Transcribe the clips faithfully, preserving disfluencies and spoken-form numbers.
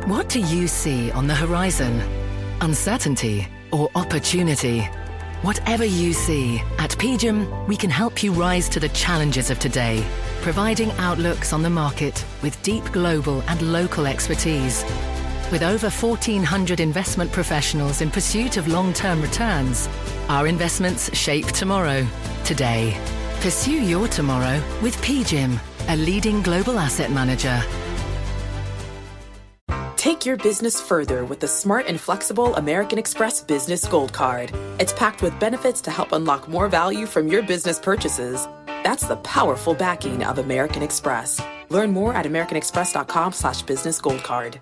What do you see on the horizon? Uncertainty or opportunity? Whatever you see, at P G I M, we can help you rise to the challenges of today, providing outlooks on the market with deep global and local expertise. With over fourteen hundred investment professionals in pursuit of long-term returns, our investments shape tomorrow, today. Pursue your tomorrow with P G I M, a leading global asset manager. Take your business further with the smart and flexible American Express Business Gold Card. It's packed with benefits to help unlock more value from your business purchases. That's the powerful backing of American Express. Learn more at americanexpress.com slash business gold card.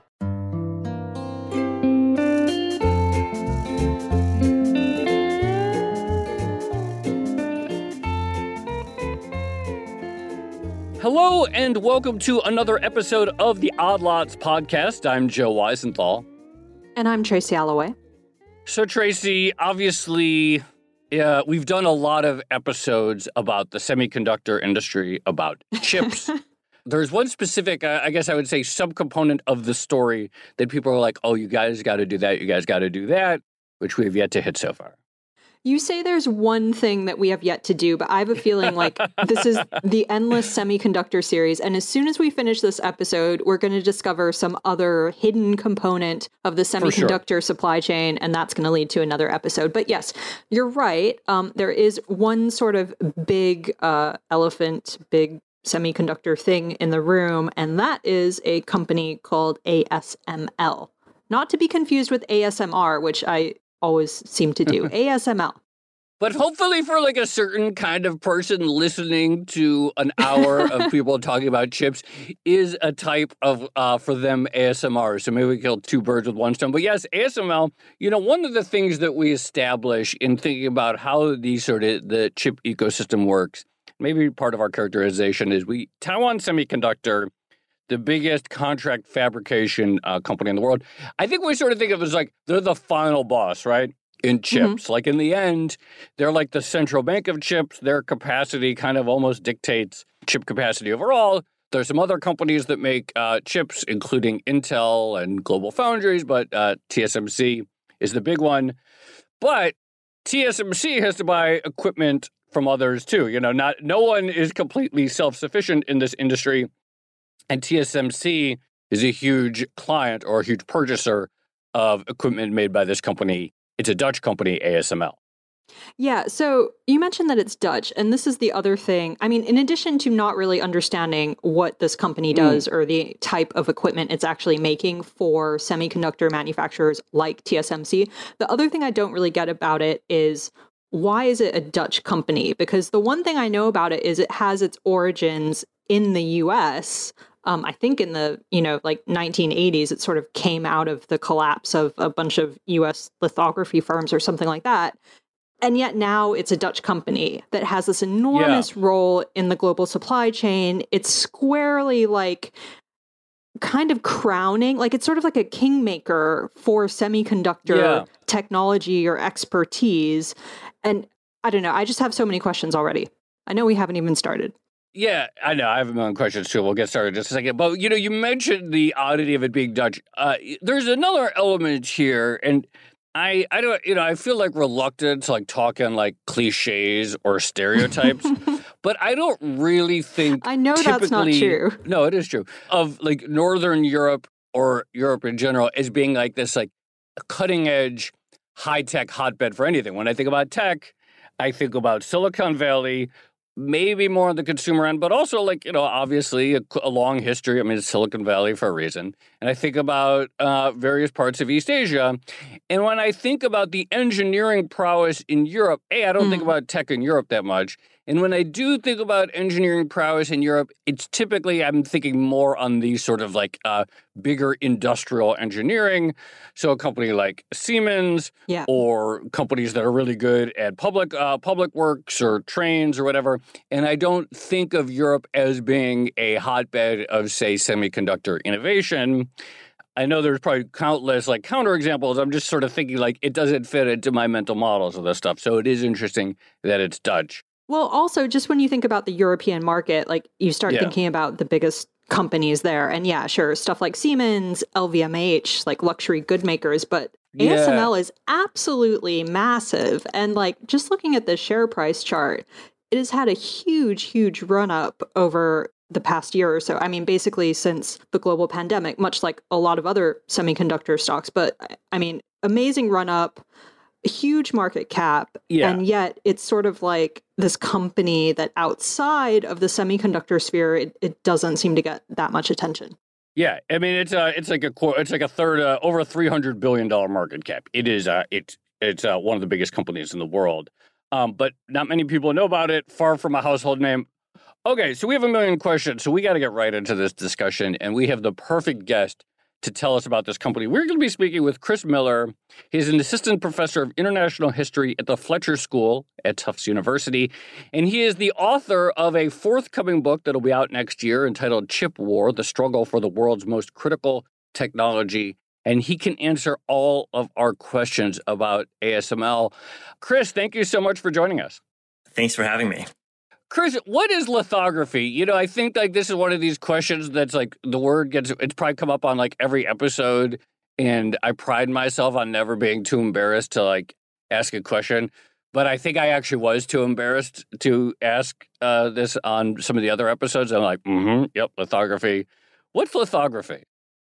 Hello and welcome to another episode of the Odd Lots podcast. I'm Joe Weisenthal. And I'm Tracy Alloway. So Tracy, obviously, uh, we've done a lot of episodes about the semiconductor industry, about chips. There's one specific, uh, I guess I would say, subcomponent of the story that people are like, oh, you guys got to do that, you guys got to do that, which we've yet to hit so far. You say there's one thing that we have yet to do, but I have a feeling like this is the endless semiconductor series. And as soon as we finish this episode, we're going to discover some other hidden component of the semiconductor sure. supply chain, and that's going to lead to another episode. But yes, you're right. Um, there is one sort of big uh, elephant, big semiconductor thing in the room, and that is a company called A S M L. Not to be confused with A S M R, which I always seem to do. A S M L. But hopefully for like a certain kind of person listening to an hour of people talking about chips is a type of, uh, for them, A S M R. So maybe we kill two birds with one stone. But yes, A S M L, you know, one of the things that we establish in thinking about how the sort of the chip ecosystem works, maybe part of our characterization is we, Taiwan Semiconductor, the biggest contract fabrication uh, company in the world. I think we sort of think of it as like they're the final boss, right? In chips. Mm-hmm. Like in the end, they're like the central bank of chips. Their capacity kind of almost dictates chip capacity overall. There's some other companies that make uh, chips, including Intel and Global Foundries, but uh, T S M C is the big one. But T S M C has to buy equipment from others too. You know, not no one is completely self-sufficient in this industry. And T S M C is a huge client or a huge purchaser of equipment made by this company. It's a Dutch company, A S M L. Yeah, so you mentioned that it's Dutch, and this is the other thing. I mean, in addition to not really understanding what this company does mm. or the type of equipment it's actually making for semiconductor manufacturers like T S M C, the other thing I don't really get about it is why is it a Dutch company? Because the one thing I know about it is it has its origins in the U S. Um, I think in the, you know, like nineteen eighties, it sort of came out of the collapse of a bunch of U S lithography firms or something like that. And yet now it's a Dutch company that has this enormous yeah. role in the global supply chain. It's squarely like kind of crowning, like it's sort of like a kingmaker for semiconductor yeah. technology or expertise. And I don't know, I just have so many questions already. I know we haven't even started. Yeah, I know. I have a million questions, too. We'll get started in just a second. But, you know, you mentioned the oddity of it being Dutch. Uh, there's another element here, and I, I don't, you know, I feel like reluctant to, like, talk in, like, cliches or stereotypes. But I don't really think I know that's not true. No, it is true. Of, like, Northern Europe or Europe in general as being, like, this, like, cutting-edge, high-tech hotbed for anything. When I think about tech, I think about Silicon Valley, maybe more on the consumer end, but also, like, you know, obviously a, a long history. I mean, it's Silicon Valley for a reason. And I think about uh, various parts of East Asia. And when I think about the engineering prowess in Europe, A, I don't mm. think about tech in Europe that much. And when I do think about engineering prowess in Europe, it's typically, I'm thinking more on the sort of like uh, bigger industrial engineering. So a company like Siemens yeah. or companies that are really good at public uh, public works or trains or whatever. And I don't think of Europe as being a hotbed of, say, semiconductor innovation. I know there's probably countless like counterexamples. I'm just sort of thinking like it doesn't fit into my mental models of this stuff. So it is interesting that it's Dutch. Well, also, just when you think about the European market, like you start yeah. thinking about the biggest companies there. And yeah, sure, stuff like Siemens, L V M H, like luxury good makers, but Yeah. A S M L is absolutely massive. And like just looking at the share price chart, it has had a huge, huge run up over the past year or so. I mean, basically since the global pandemic, much like a lot of other semiconductor stocks. But I mean, amazing run up, huge market cap. Yeah. And yet it's sort of like this company that outside of the semiconductor sphere, it, it doesn't seem to get that much attention. Yeah, I mean it's uh it's like a qu- it's like a third uh, over a three hundred billion dollar market cap. It is uh it's it's uh, one of the biggest companies in the world. Um, but not many people know about it. Far from a household name. Okay, so we have a million questions, so we got to get right into this discussion, and we have the perfect guest to tell us about this company. We're going to be speaking with Chris Miller. He's an assistant professor of international history at the Fletcher School at Tufts University, and he is the author of a forthcoming book that'll be out next year entitled Chip War, The Struggle for the World's Most Critical Technology, and he can answer all of our questions about A S M L. Chris, thank you so much for joining us. Thanks for having me. Chris, what is lithography? You know, I think like this is one of these questions that's like the word gets, it's probably come up on like every episode. And I pride myself on never being too embarrassed to like ask a question. But I think I actually was too embarrassed to ask uh, this on some of the other episodes. I'm like, mm-hmm, yep, lithography. What's lithography?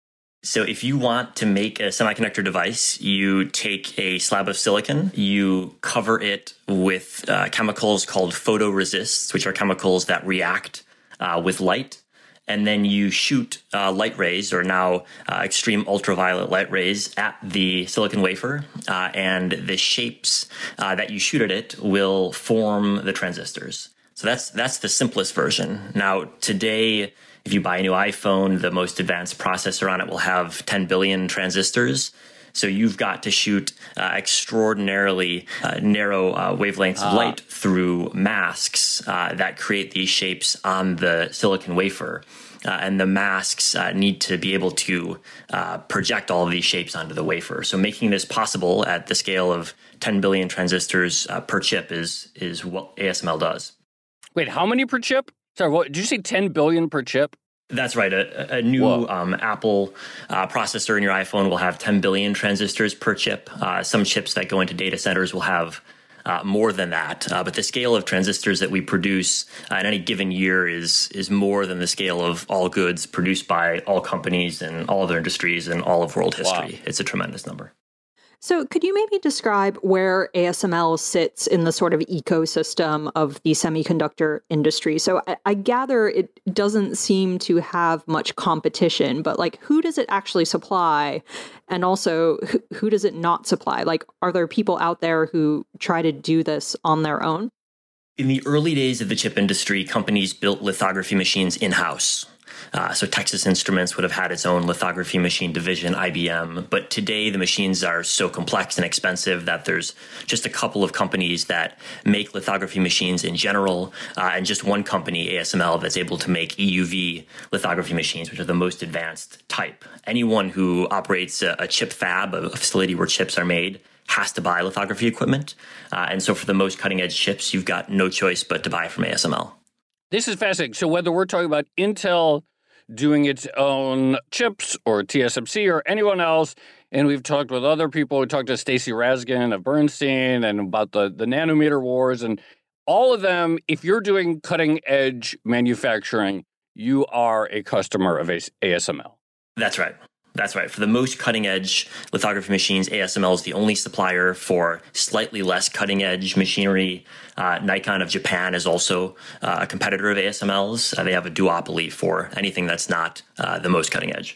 So if you want to make a semiconductor device, you take a slab of silicon, you cover it with uh, chemicals called photoresists, which are chemicals that react uh, with light. And then you shoot uh, light rays, or now uh, extreme ultraviolet light rays, at the silicon wafer. Uh, and the shapes uh, that you shoot at it will form the transistors. So that's that's the simplest version. Now, today, if you buy a new iPhone, the most advanced processor on it will have ten billion transistors. So you've got to shoot uh, extraordinarily uh, narrow uh, wavelengths of light through masks uh, that create these shapes on the silicon wafer. Uh, and the masks uh, need to be able to uh, project all of these shapes onto the wafer. So making this possible at the scale of ten billion transistors uh, per chip is is what A S M L does. Wait, how many per chip? Sorry, what did you say? ten billion per chip? That's right. A, a new um, Apple uh, processor in your iPhone will have ten billion transistors per chip. Uh, some chips that go into data centers will have uh, more than that. Uh, but the scale of transistors that we produce uh, in any given year is is more than the scale of all goods produced by all companies and all other industries and all of world history. Wow. It's a tremendous number. So could you maybe describe where A S M L sits in the sort of ecosystem of the semiconductor industry? So I, I gather it doesn't seem to have much competition, but like who does it actually supply? And also who, who does it not supply? Like, are there people out there who try to do this on their own? In the early days of the chip industry, companies built lithography machines in-house. Uh, so Texas Instruments would have had its own lithography machine division, I B M. But today the machines are so complex and expensive that there's just a couple of companies that make lithography machines in general, uh, and just one company, A S M L, that's able to make E U V lithography machines, which are the most advanced type. Anyone who operates a, a chip fab, a facility where chips are made, has to buy lithography equipment. Uh, and so for the most cutting edge chips, you've got no choice but to buy from A S M L. This is fascinating. So whether we're talking about Intel doing its own chips or T S M C or anyone else, and we've talked with other people, we talked to Stacy Raskin of Bernstein and about the, the nanometer wars, and all of them, if you're doing cutting edge manufacturing, you are a customer of A S M L. That's right. That's right. For the most cutting-edge lithography machines, A S M L is the only supplier. For slightly less cutting-edge machinery, uh, Nikon of Japan is also uh, a competitor of A S M L's. Uh, they have a duopoly for anything that's not uh, the most cutting-edge.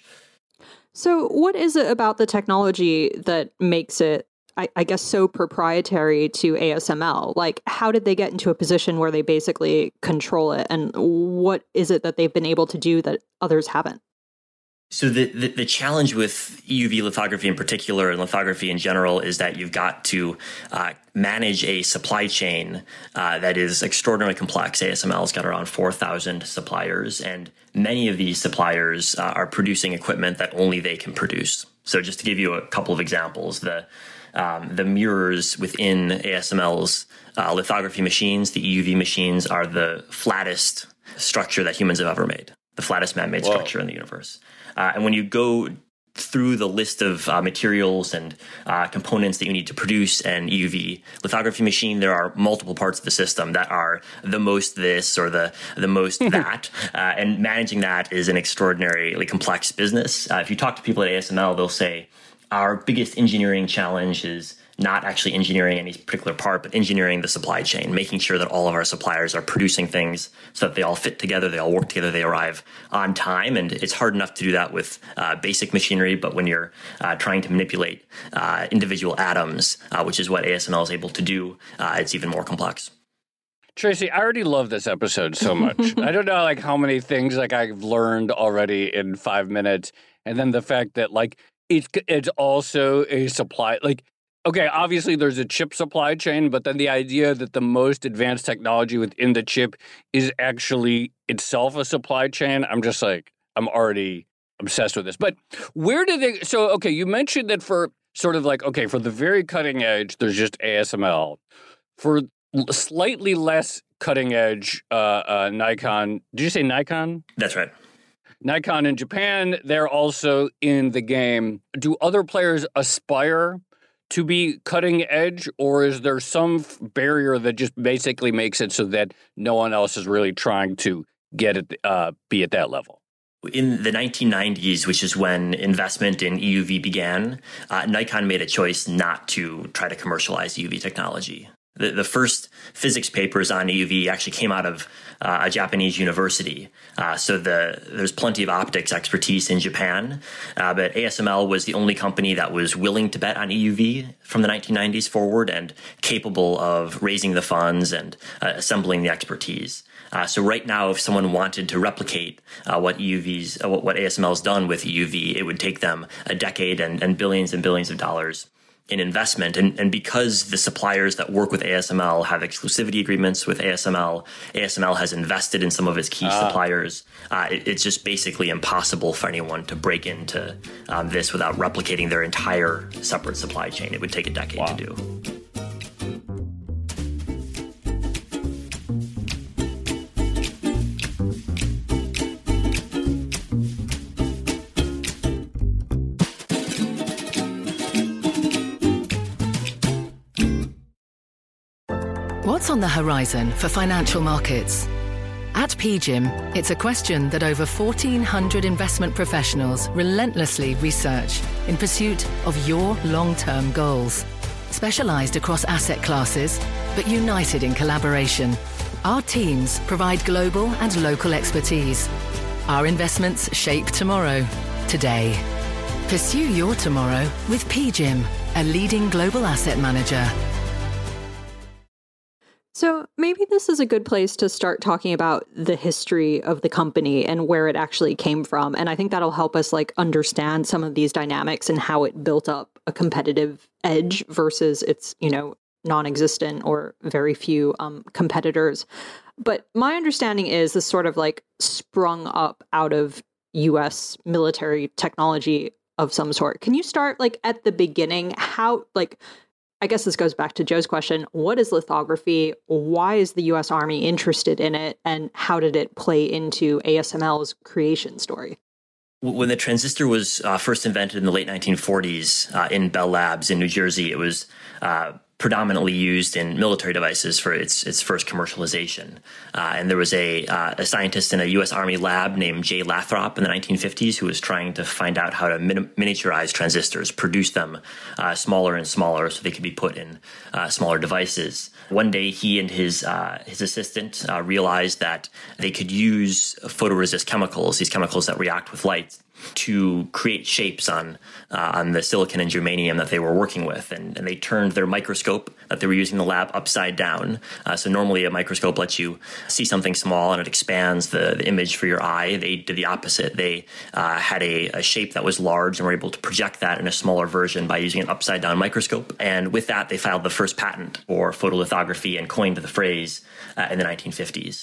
So what is it about the technology that makes it, I, I guess, so proprietary to A S M L? Like, how did they get into a position where they basically control it? And what is it that they've been able to do that others haven't? So the, the, the challenge with E U V lithography in particular and lithography in general is that you've got to uh, manage a supply chain uh, that is extraordinarily complex. A S M L's got around four thousand suppliers, and many of these suppliers uh, are producing equipment that only they can produce. So just to give you a couple of examples, the um, the mirrors within A S M L's uh, lithography machines, the E U V machines, are the flattest structure that humans have ever made. the flattest man-made structure in the universe. Uh, and when you go through the list of uh, materials and uh, components that you need to produce an E U V lithography machine, there are multiple parts of the system that are the most this or the the most that. Uh, and managing that is an extraordinarily complex business. Uh, if you talk to people at A S M L, they'll say our biggest engineering challenge is not actually engineering any particular part, but engineering the supply chain, making sure that all of our suppliers are producing things so that they all fit together, they all work together, they arrive on time. And it's hard enough to do that with uh, basic machinery, but when you're uh, trying to manipulate uh, individual atoms, uh, which is what A S M L is able to do, uh, it's even more complex. Tracy, I already love this episode so much. I don't know like how many things like I've learned already in five minutes. And then the fact that like it's, it's also a supply, like, okay, obviously there's a chip supply chain, but then the idea that the most advanced technology within the chip is actually itself a supply chain, I'm just like, I'm already obsessed with this. But where do they, so, okay, you mentioned that for sort of like, okay, for the very cutting edge, there's just A S M L. For slightly less cutting edge, uh, uh, Nikon, did you say Nikon? That's right. Nikon in Japan, they're also in the game. Do other players aspire to be cutting edge, or is there some f- barrier that just basically makes it so that no one else is really trying to get it, uh, be at that level? In the nineteen nineties, which is when investment in E U V began, uh, Nikon made a choice not to try to commercialize E U V technology. The, the first physics papers on E U V actually came out of uh, a Japanese university. Uh, so the, there's plenty of optics expertise in Japan. Uh, but A S M L was the only company that was willing to bet on E U V from the nineteen nineties forward and capable of raising the funds and uh, assembling the expertise. Uh, so right now, if someone wanted to replicate uh, what E U V's, uh, what, what A S M L has done with E U V, it would take them a decade and, and billions and billions of dollars in investment. And, and because the suppliers that work with A S M L have exclusivity agreements with A S M L, A S M L has invested in some of its key ah. suppliers, uh, it, it's just basically impossible for anyone to break into um, this without replicating their entire separate supply chain. It would take a decade wow. to do. What's on the horizon for financial markets? At P G I M, it's a question that over fourteen hundred investment professionals relentlessly research in pursuit of your long-term goals. Specialized across asset classes, but united in collaboration, our teams provide global and local expertise. Our investments shape tomorrow, today. Pursue your tomorrow with P G I M, a leading global asset manager. So maybe this is a good place to start talking about the history of the company and where it actually came from. And I think that'll help us like understand some of these dynamics and how it built up a competitive edge versus its, you know, non-existent or very few um, competitors. But my understanding is this sort of like sprung up out of U S military technology of some sort. Can you start like at the beginning? How like I guess this goes back to Joe's question. What is lithography? Why is the U S Army interested in it? And how did it play into A S M L's creation story? When the transistor was uh, first invented in the late nineteen forties uh, in Bell Labs in New Jersey, it was uh, predominantly used in military devices for its its first commercialization. Uh, and there was a, uh, a scientist in a U S Army lab named Jay Lathrop in the nineteen fifties who was trying to find out how to min- miniaturize transistors, produce them uh, smaller and smaller so they could be put in uh, smaller devices. One day, he and his uh, his assistant uh, realized that they could use photoresist chemicals, these chemicals that react with light, to create shapes on uh, on the silicon and germanium that they were working with. And, and they turned their microscope that they were using in the lab upside down. Uh, so normally a microscope lets you see something small and it expands the, the image for your eye. They did the opposite. They uh, had a, a shape that was large and were able to project that in a smaller version by using an upside down microscope. And with that, they filed the first patent for photolithography and coined the phrase uh, in the nineteen fifties.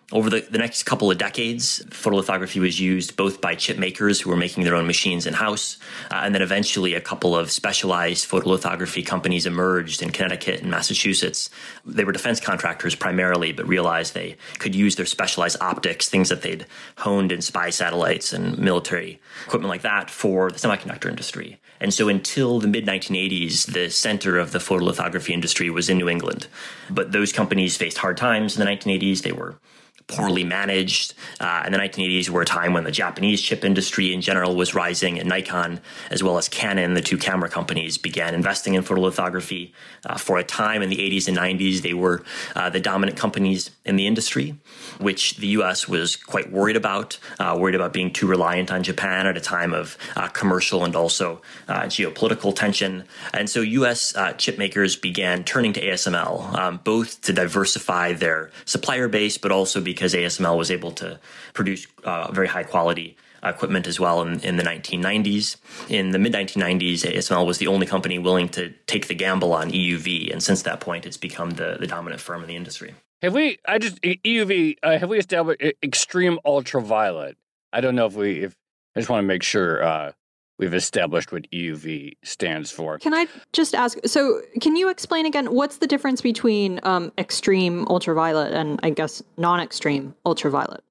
Over the, the next couple of decades, photolithography was used both by chip makers who were making their own machines in-house, uh, and then eventually a couple of specialized photolithography companies emerged in Connecticut and Massachusetts. They were defense contractors primarily, but realized they could use their specialized optics, things that they'd honed in spy satellites and military equipment like that, for the semiconductor industry. And so until the mid nineteen eighties, the center of the photolithography industry was in New England. But those companies faced hard times in the nineteen eighties. They were poorly managed. Uh, and the nineteen eighties were a time when the Japanese chip industry in general was rising, and Nikon, as well as Canon, the two camera companies, began investing in photolithography. Uh, for a time in the eighties and nineties, they were uh, the dominant companies in the industry, which the U S was quite worried about, uh, worried about being too reliant on Japan at a time of uh, commercial and also uh, geopolitical tension. And so U S uh, chip makers began turning to A S M L, um, both to diversify their supplier base, but also because because A S M L was able to produce uh, very high quality equipment as well in, in the nineteen nineties. In the mid nineteen nineties, A S M L was the only company willing to take the gamble on E U V. And since that point, it's become the, the dominant firm in the industry. Have we, I just, E U V, uh, have we established extreme ultraviolet? I don't know if we, if I just want to make sure uh, we've established what E U V stands for. Can I just ask, so can you explain again, what's the difference between um, extreme ultraviolet and, I guess, non-extreme ultraviolet?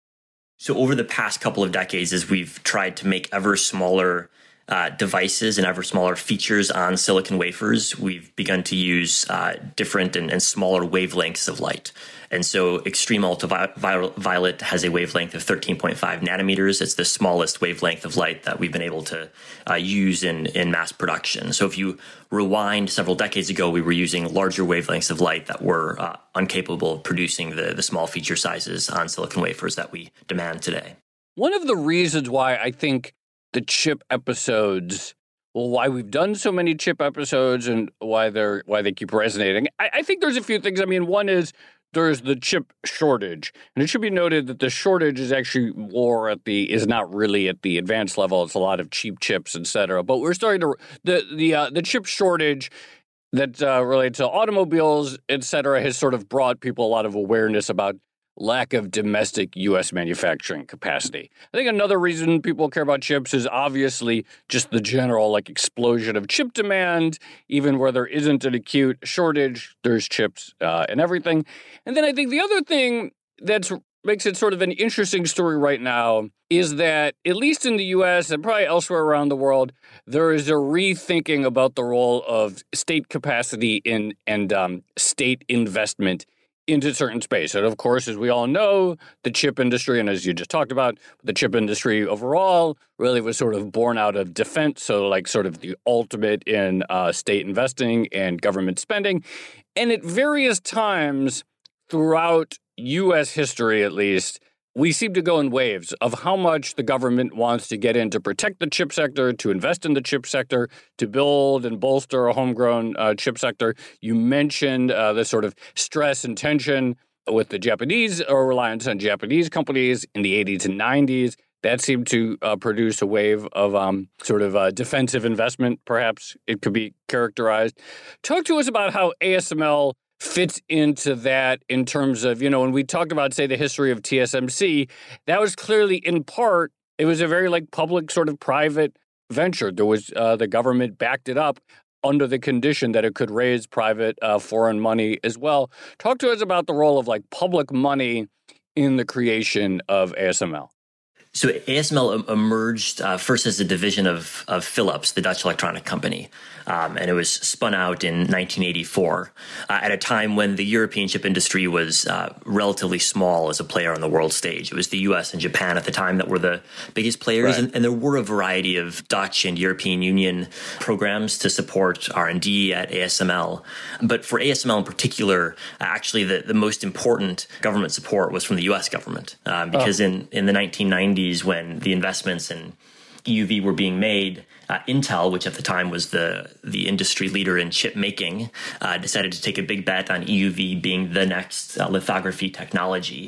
So over the past couple of decades, as we've tried to make ever smaller uh, devices and ever smaller features on silicon wafers, we've begun to use uh, different and, and smaller wavelengths of light. And so extreme ultraviolet has a wavelength of thirteen point five nanometers. It's the smallest wavelength of light that we've been able to uh, use in, in mass production. So if you rewind several decades ago, we were using larger wavelengths of light that were uh, incapable of producing the, the small feature sizes on silicon wafers that we demand today. One of the reasons why I think the chip episodes, well, why we've done so many chip episodes and why they're why they keep resonating, I, I think there's a few things. I mean, one is there's the chip shortage, and it should be noted that the shortage is actually more at the is not really at the advanced level. It's a lot of cheap chips, et cetera. But we're starting to the the uh, the chip shortage that uh, related to automobiles, et cetera, has sort of brought people a lot of awareness about lack of domestic U S manufacturing capacity. I think another reason people care about chips is obviously just the general like explosion of chip demand. Even where there isn't an acute shortage, there's chips uh, and everything. And then I think the other thing that makes it sort of an interesting story right now is that, at least in the U S and probably elsewhere around the world, there is a rethinking about the role of state capacity in and um, state investment into certain space. And of course, as we all know, the chip industry, and as you just talked about, the chip industry overall really was sort of born out of defense. So like sort of the ultimate in uh, state investing and government spending. And at various times throughout U S history, at least, we seem to go in waves of how much the government wants to get in to protect the chip sector, to invest in the chip sector, to build and bolster a homegrown uh, chip sector. You mentioned uh, the sort of stress and tension with the Japanese, or reliance on Japanese companies in the eighties and nineties. That seemed to uh, produce a wave of um, sort of uh, defensive investment, perhaps it could be characterized. Talk to us about how A S M L fits into that in terms of, you know, when we talked about, say, the history of T S M C, that was clearly in part, it was a very like public sort of private venture. There was uh, the government backed it up under the condition that it could raise private uh, foreign money as well. Talk to us about the role of like public money in the creation of A S M L. So A S M L emerged uh, first as a division of, of Philips, the Dutch electronic company, um, and it was spun out in nineteen eighty-four uh, at a time when the European chip industry was uh, relatively small as a player on the world stage. It was the U S and Japan at the time that were the biggest players, right. and, and there were a variety of Dutch and European Union programs to support R and D at A S M L. But for A S M L in particular, actually the, the most important government support was from the U S government, uh, because oh. in, in the nineteen nineties, when the investments in E U V were being made, uh, Intel, which at the time was the the industry leader in chip making, uh, decided to take a big bet on E U V being the next uh, lithography technology.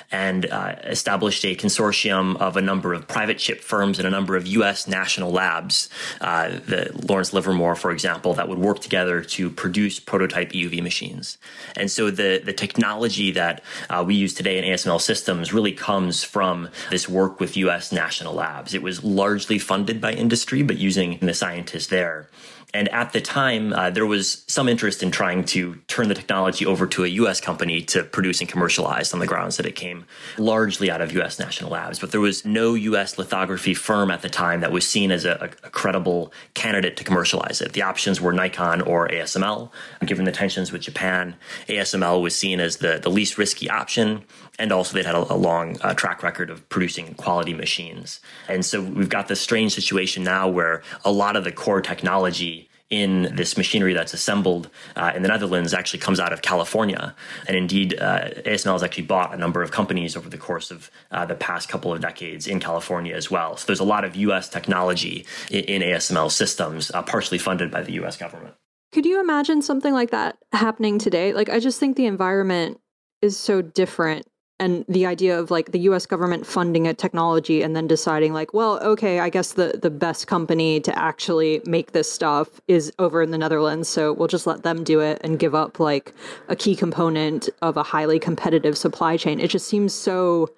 and uh, established a consortium of a number of private chip firms and a number of U S national labs, uh, the Lawrence Livermore, for example, that would work together to produce prototype E U V machines. And so the, the technology that uh, we use today in A S M L systems really comes from this work with U S national labs. It was largely funded by industry, but using the scientists there. And at the time, uh, there was some interest in trying to turn the technology over to a U S company to produce and commercialize on the grounds that it came largely out of U S national labs. But there was no U S lithography firm at the time that was seen as a, a credible candidate to commercialize it. The options were Nikon or A S M L. Given the tensions with Japan, A S M L was seen as the, the least risky option. And also they'd had a, a long uh, track record of producing quality machines. And so we've got this strange situation now where a lot of the core technology in this machinery that's assembled uh, in the Netherlands actually comes out of California. And indeed, uh, A S M L has actually bought a number of companies over the course of uh, the past couple of decades in California as well. So there's a lot of U S technology in, in A S M L systems, uh, partially funded by the U S government. Could you imagine something like that happening today? Like, I just think the environment is so different. And the idea of like the U S government funding a technology and then deciding like, well, okay, I guess the, the best company to actually make this stuff is over in the Netherlands. So we'll just let them do it and give up like a key component of a highly competitive supply chain. It just seems so,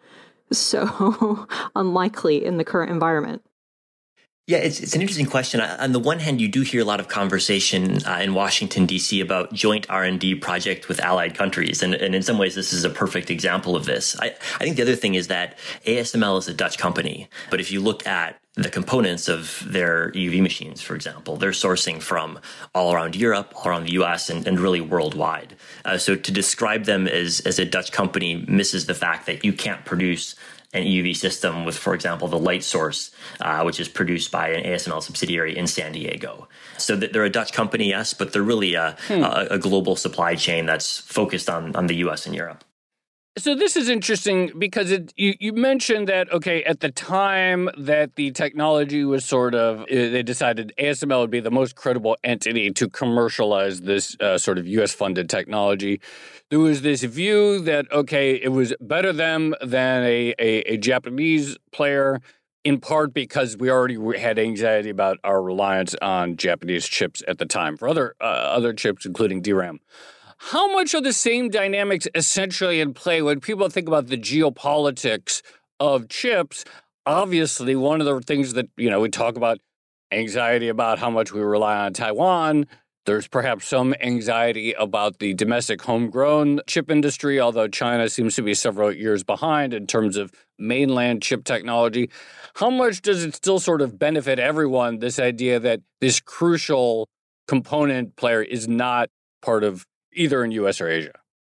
so unlikely in the current environment. Yeah, it's it's an interesting question. On the one hand, you do hear a lot of conversation uh, in Washington, D C about joint R and D project with allied countries. And, and in some ways, this is a perfect example of this. I, I think the other thing is that A S M L is a Dutch company. But if you look at the components of their E U V machines, for example, they're sourcing from all around Europe, all around the U S, and, and really worldwide. Uh, so to describe them as, as a Dutch company misses the fact that you can't produce an E U V system with, for example, the light source, uh, which is produced by an A S M L subsidiary in San Diego. So they're a Dutch company, yes, but they're really a, hmm. a, a global supply chain that's focused on, on the U S and Europe. So this is interesting because it, you, you mentioned that, okay, at the time that the technology was sort of, they decided A S M L would be the most credible entity to commercialize this uh, sort of U S-funded technology. There was this view that, okay, it was better them than a, a, a Japanese player, in part because we already had anxiety about our reliance on Japanese chips at the time for other uh, other chips, including D RAM. How much are the same dynamics essentially in play when people think about the geopolitics of chips? Obviously, one of the things that, you know, we talk about anxiety about how much we rely on Taiwan. There's perhaps some anxiety about the domestic homegrown chip industry, although China seems to be several years behind in terms of mainland chip technology. How much does it still sort of benefit everyone, this idea that this crucial component player is not part of either in U S or Asia?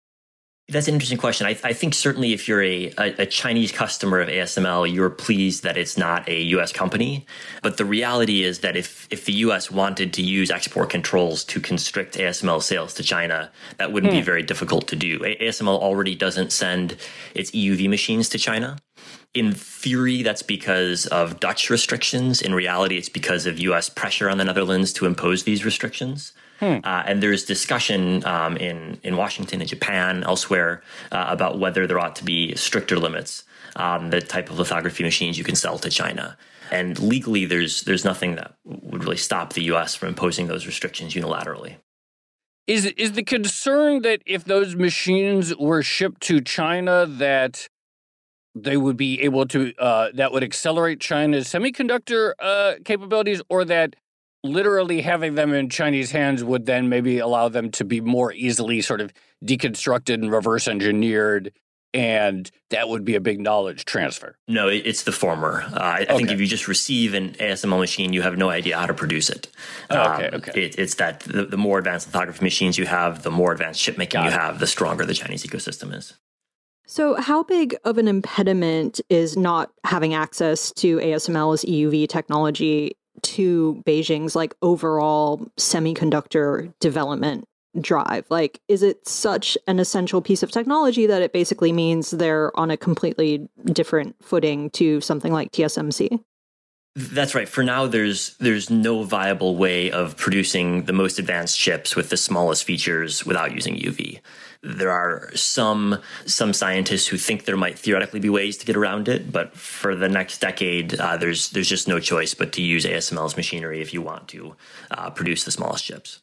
That's an interesting question. I, I think certainly if you're a, a, a Chinese customer of A S M L, you're pleased that it's not a U S company. But the reality is that if, if the U S wanted to use export controls to constrict A S M L sales to China, that wouldn't hmm. be very difficult to do. A S M L already doesn't send its E U V machines to China. In theory, that's because of Dutch restrictions. In reality, it's because of U S pressure on the Netherlands to impose these restrictions. Hmm. Uh, and there's discussion um, in, in Washington and Japan, elsewhere, uh, about whether there ought to be stricter limits on the type of lithography machines you can sell to China. And legally, there's there's nothing that would really stop the U S from imposing those restrictions unilaterally. Is is the concern that if those machines were shipped to China, that they would be able to, uh, that would accelerate China's semiconductor uh, capabilities, or that literally having them in Chinese hands would then maybe allow them to be more easily sort of deconstructed and reverse engineered, and that would be a big knowledge transfer? No, it's the former. Uh, I, okay. I think if you just receive an A S M L machine, you have no idea how to produce it. Oh, okay, um, okay. It, it's that the, the more advanced lithography machines you have, the more advanced chip making Got you it. have, the stronger the Chinese ecosystem is. So how big of an impediment is not having access to A S M L's E U V technology to Beijing's like overall semiconductor development drive? Like, is it such an essential piece of technology that it basically means they're on a completely different footing to something like T S M C? That's right. For now, there's there's no viable way of producing the most advanced chips with the smallest features without using E U V. There are some some scientists who think there might theoretically be ways to get around it, but for the next decade, uh, there's there's just no choice but to use A S M L's machinery if you want to uh, produce the smallest chips.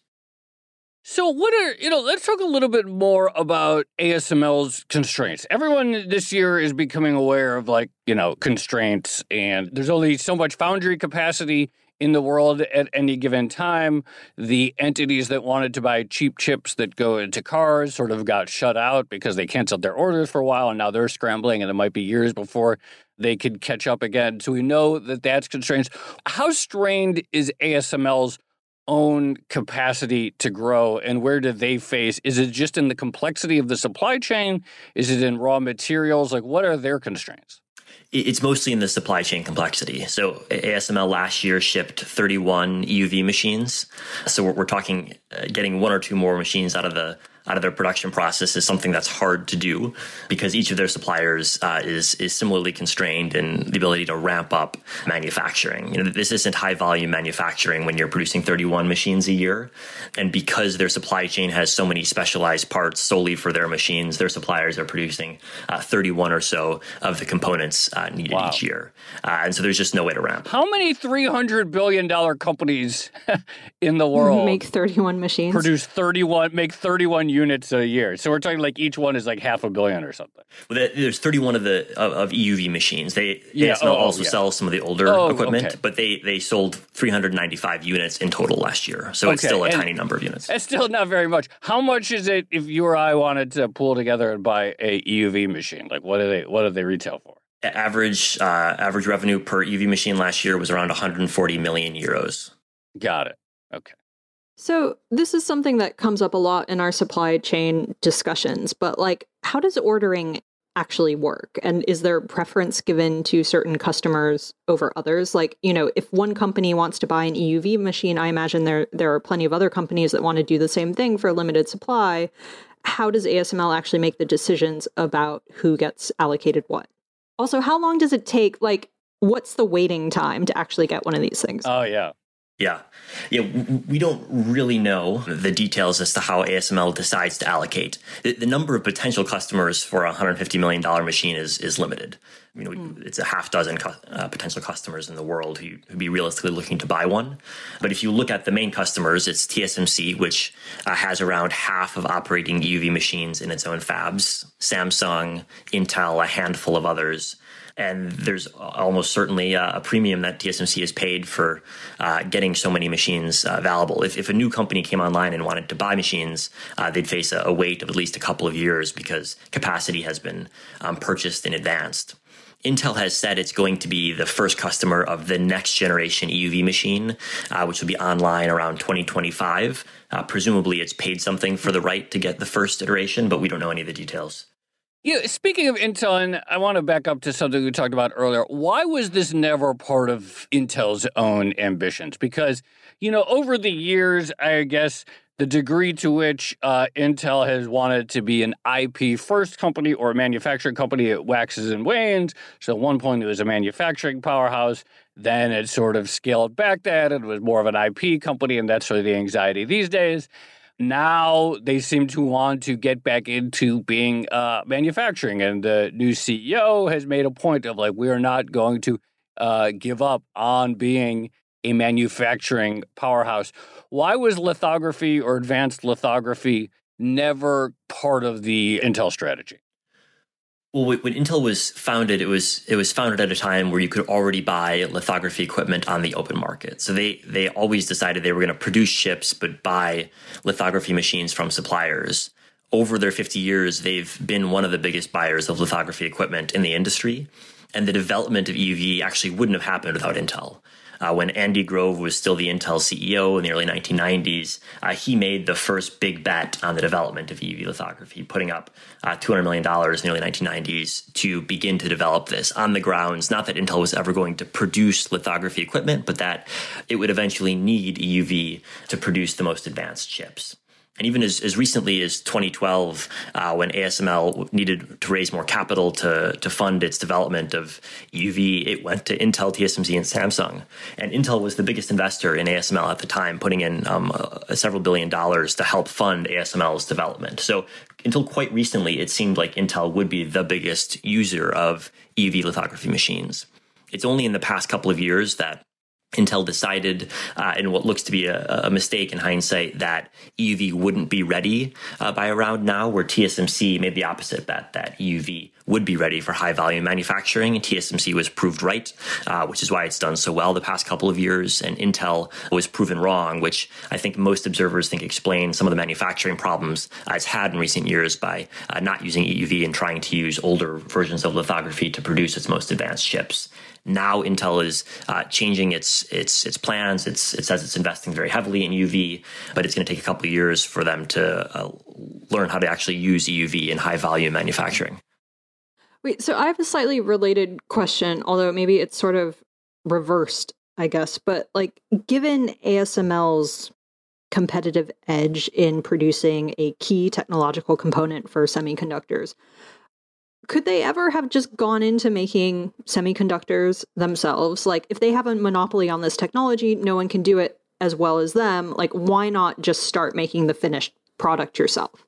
So what are, you know, let's talk a little bit more about A S M L's constraints. Everyone this year is becoming aware of, like, you know, constraints, and there's only so much foundry capacity in the world at any given time. The entities that wanted to buy cheap chips that go into cars sort of got shut out because they canceled their orders for a while, and now they're scrambling, and it might be years before they could catch up again. So we know that that's constraints. How strained is A S M L's own capacity to grow, and where do they face? Is it just in the complexity of the supply chain? Is it in raw materials? Like, what are their constraints? It's mostly in the supply chain complexity. So A S M L last year shipped thirty-one E U V machines. So we're, we're talking uh, getting one or two more machines out of the out of their production process is something that's hard to do because each of their suppliers uh, is is similarly constrained in the ability to ramp up manufacturing. You know, this isn't high volume manufacturing when you're producing thirty-one machines a year. And because their supply chain has so many specialized parts solely for their machines, their suppliers are producing uh, thirty-one or so of the components uh, needed wow. each year. Uh, and so there's just no way to ramp. How many three hundred billion dollars companies in the world make thirty-one machines? Produce thirty-one, make thirty-one units a year. So we're talking like each one is like half a billion or something. Well, there's thirty-one of the of, of E U V machines. They yeah, A S M L oh, also yeah. sells some of the older oh, equipment, okay. but they they sold three hundred ninety-five units in total last year. So okay. it's still a and tiny number of units. It's still not very much. How much is it if you or I wanted to pull together and buy a E U V machine? Like, what do they what do they retail for? Average uh, average revenue per E U V machine last year was around one hundred forty million euros. Got it. Okay. So this is something that comes up a lot in our supply chain discussions, but like, how does ordering actually work? And is there preference given to certain customers over others? Like, you know, if one company wants to buy an E U V machine, I imagine there there are plenty of other companies that want to do the same thing for a limited supply. How does A S M L actually make the decisions about who gets allocated what? Also, how long does it take? Like, what's the waiting time to actually get one of these things? Oh, yeah. Yeah. Yeah, we don't really know the details as to how A S M L decides to allocate. The, the number of potential customers for a one hundred fifty million dollars machine is is limited. You know, mm. It's a half dozen cu- uh, potential customers in the world who would be realistically looking to buy one. But if you look at the main customers, it's T S M C, which uh, has around half of operating E U V machines in its own fabs, Samsung, Intel, a handful of others. And there's almost certainly a premium that T S M C has paid for uh, getting so many machines uh, available. If, if a new company came online and wanted to buy machines, uh, they'd face a, a wait of at least a couple of years because capacity has been um, purchased in advance. Intel has said it's going to be the first customer of the next generation E U V machine, uh, which will be online around twenty twenty-five. Uh, presumably, it's paid something for the right to get the first iteration, but we don't know any of the details. Yeah, speaking of Intel, and I want to back up to something we talked about earlier. Why was this never part of Intel's own ambitions? Because, you know, over the years, I guess the degree to which uh, Intel has wanted to be an I P-first company or a manufacturing company, it waxes and wanes. So at one point, it was a manufacturing powerhouse. Then it sort of scaled back that. It was more of an I P company, and that's sort of the anxiety these days. Now they seem to want to get back into being uh, manufacturing, and the new C E O has made a point of, like, we are not going to uh, give up on being a manufacturing powerhouse. Why was lithography or advanced lithography never part of the Intel strategy? Well, when Intel was founded, it was it was founded at a time where you could already buy lithography equipment on the open market. So they they always decided they were going to produce chips, but buy lithography machines from suppliers. Over their fifty years, they've been one of the biggest buyers of lithography equipment in the industry. And the development of E U V actually wouldn't have happened without Intel. Uh, when Andy Grove was still the Intel C E O in the early nineteen nineties, uh, he made the first big bet on the development of E U V lithography, putting up uh, two hundred million dollars in the early nineteen nineties to begin to develop this on the grounds, not that Intel was ever going to produce lithography equipment, but that it would eventually need E U V to produce the most advanced chips. And even as, as recently as twenty twelve, uh, when A S M L needed to raise more capital to, to fund its development of E U V, it went to Intel, T S M C, and Samsung. And Intel was the biggest investor in A S M L at the time, putting in um, uh, several billion dollars to help fund A S M L's development. So until quite recently, it seemed like Intel would be the biggest user of E U V lithography machines. It's only in the past couple of years that Intel decided, uh, in what looks to be a, a mistake in hindsight, that E U V wouldn't be ready uh, by around now, where T S M C made the opposite bet, that E U V would be ready for high volume manufacturing. And T S M C was proved right, uh, which is why it's done so well the past couple of years. And Intel was proven wrong, which I think most observers think explains some of the manufacturing problems uh, it's had in recent years by uh, not using E U V and trying to use older versions of lithography to produce its most advanced chips. Now Intel is uh, changing its its its plans. It's, it says it's investing very heavily in E U V, but it's going to take a couple of years for them to uh, learn how to actually use E U V in high volume manufacturing. Wait, so I have a slightly related question, although maybe it's sort of reversed, I guess. But like, given A S M L's competitive edge in producing a key technological component for semiconductors, could they ever have just gone into making semiconductors themselves? Like, if they have a monopoly on this technology, no one can do it as well as them. Like, why not just start making the finished product yourself?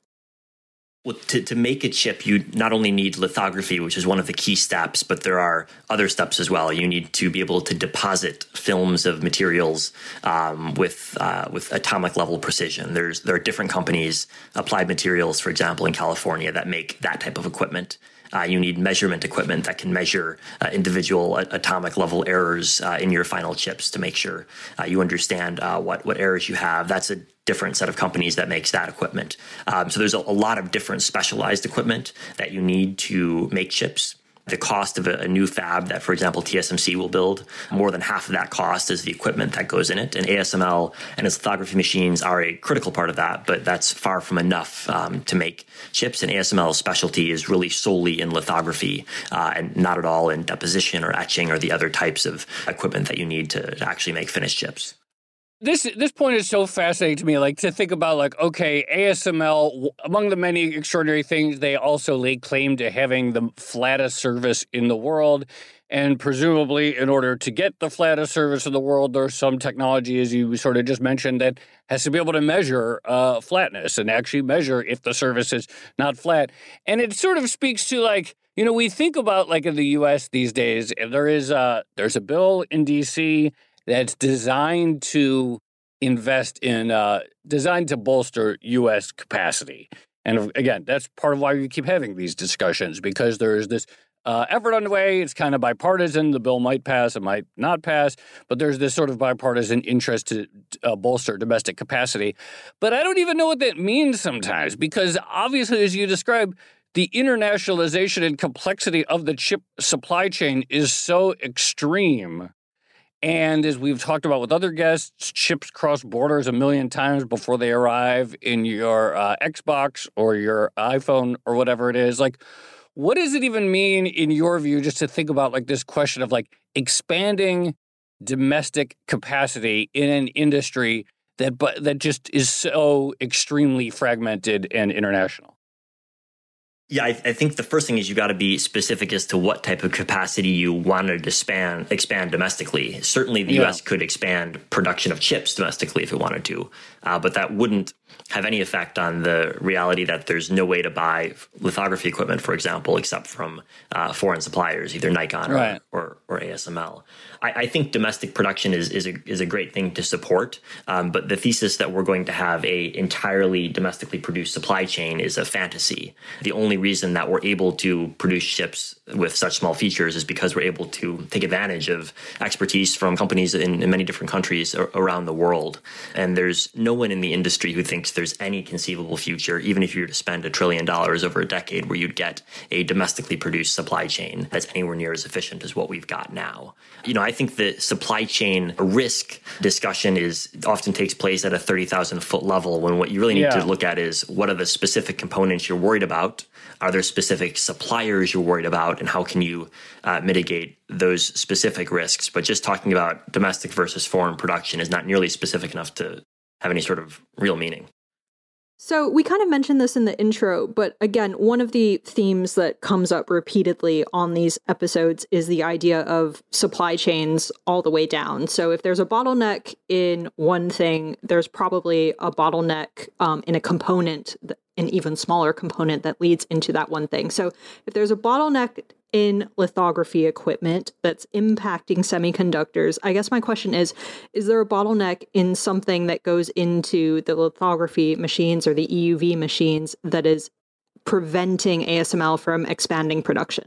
Well, to, to make a chip, you not only need lithography, which is one of the key steps, but there are other steps as well. You need to be able to deposit films of materials um, with uh, with atomic level precision. There's there are different companies, Applied Materials, for example, in California, that make that type of equipment. Uh, you need measurement equipment that can measure uh, individual uh, atomic level errors uh, in your final chips to make sure uh, you understand uh, what, what errors you have. That's a different set of companies that makes that equipment. Um, so there's a, a lot of different specialized equipment that you need to make chips. The cost of a, a new fab that, for example, T S M C will build, more than half of that cost is the equipment that goes in it. And A S M L and its lithography machines are a critical part of that, but that's far from enough um, to make chips. And A S M L's specialty is really solely in lithography uh, and not at all in deposition or etching or the other types of equipment that you need to, to actually make finished chips. This this point is so fascinating to me, like to think about, like, okay, A S M L, among the many extraordinary things, they also lay claim to having the flattest surface in the world. And presumably, in order to get the flattest surface in the world, there's some technology, as you sort of just mentioned, that has to be able to measure uh, flatness and actually measure if the surface is not flat. And it sort of speaks to, like, you know, we think about, like, in the U S these days, there is a, there's a bill in D C that's designed to invest in, uh, designed to bolster U S capacity. And again, that's part of why we keep having these discussions, because there is this uh, effort underway. It's kind of bipartisan. The bill might pass, it might not pass, but there's this sort of bipartisan interest to uh, bolster domestic capacity. But I don't even know what that means sometimes, because obviously, as you described, the internationalization and complexity of the chip supply chain is so extreme. And as we've talked about with other guests, chips cross borders a million times before they arrive in your uh, Xbox or your iPhone or whatever it is. Like, what does it even mean, in your view, just to think about, like, this question of, like, expanding domestic capacity in an industry that but that just is so extremely fragmented and international? Yeah, I, I think the first thing is you got to be specific as to what type of capacity you wanted to expand, expand domestically. Certainly, the yeah. U S could expand production of chips domestically if it wanted to, uh, but that wouldn't have any effect on the reality that there's no way to buy lithography equipment, for example, except from uh, foreign suppliers, either Nikon or, right. or, or A S M L. I, I think domestic production is is a, is a great thing to support, um, but the thesis that we're going to have a entirely domestically produced supply chain is a fantasy. The only reason that we're able to produce chips with such small features is because we're able to take advantage of expertise from companies in, in many different countries around the world. And there's no one in the industry who thinks there's any conceivable future, even if you were to spend a trillion dollars over a decade, where you'd get a domestically produced supply chain that's anywhere near as efficient as what we've got now. You know, I think the supply chain risk discussion is often takes place at a thirty thousand foot level, when what you really need yeah. to look at is what are the specific components you're worried about? Are there specific suppliers you're worried about, and how can you uh, mitigate those specific risks? But just talking about domestic versus foreign production is not nearly specific enough to have any sort of real meaning. So we kind of mentioned this in the intro, but again, one of the themes that comes up repeatedly on these episodes is the idea of supply chains all the way down. So if there's a bottleneck in one thing, there's probably a bottleneck um, in a component, an even smaller component that leads into that one thing. So if there's a bottleneck in lithography equipment that's impacting semiconductors, I guess my question is, is there a bottleneck in something that goes into the lithography machines or the E U V machines that is preventing A S M L from expanding production?